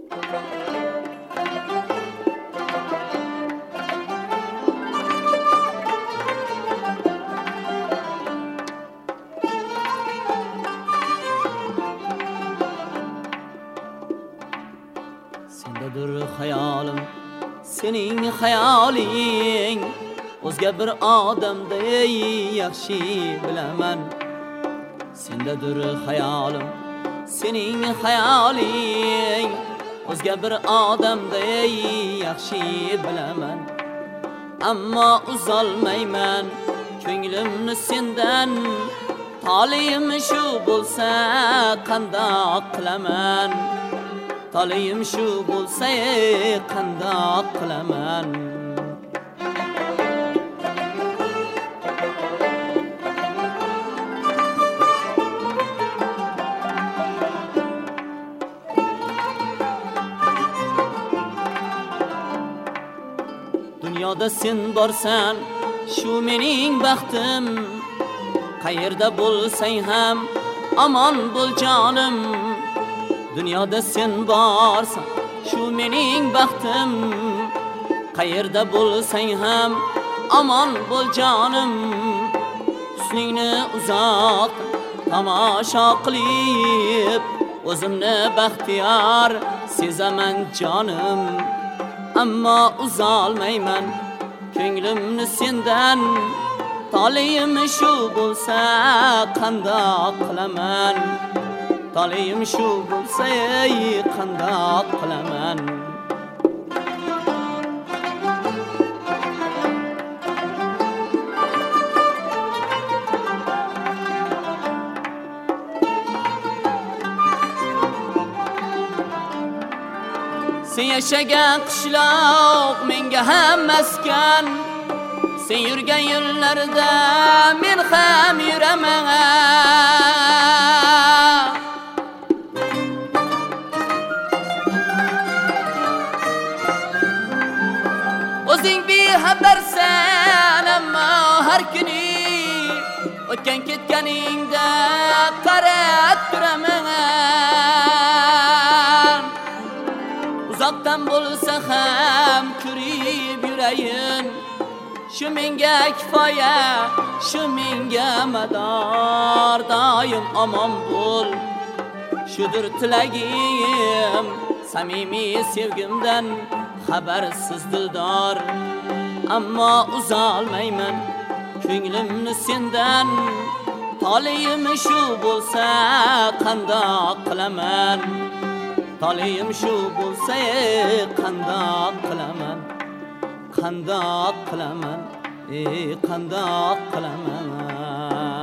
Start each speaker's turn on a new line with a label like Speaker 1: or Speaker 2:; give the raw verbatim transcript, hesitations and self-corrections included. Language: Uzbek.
Speaker 1: Sendadir hayolim, sening hayoling o'zga bir odamday yaxshi bilaman. Sendadir hayolim, sening hayoling o'zga bir odamday yaxshi bilaman. Ammo uzolmayman ko'nglimni sendan, tolim shu bo'lsa qandoq qilaman. Tolim shu bo'lsa qandoq qilaman. Dunyoda sen borsan, shu mening baxtim. Qayerda bo'lsang ham amon bo'l jonim. Dunyoda sen borsan, shu mening baxtim. Qayerda bo'lsang ham amon bo'l jonim. Husningni uzoq tomosha qilib, o'zimni baxtiyor sezaman jonim. Ammo uzolmayman ko'nglimni sendan, tolim shu bo'lsa qandoq qilaman. Tolim shu bo'lsa qandoq qilaman. Sen yashagan qishloq menga ham maskan. Sen yurgan yo'llarda men ham yuraman. O'zing bexabarsan, ammo har kuni o'tgan ketganingda qarab turaman. Uzoqdan bo'lsa ham ko'rib yurayin, shu menga kifoya, shu menga mador. Doim omon bo'l, shudir tilagim, samimiy sevgimdan xabarsiz dildor. Ammo uzolmayman ko'nglimni sendan, tolim shu bo'lsa qandoq qilaman. Tolim shu bo'lsa qandoq qilaman. Qandoq qilaman, ey qandoq qilaman.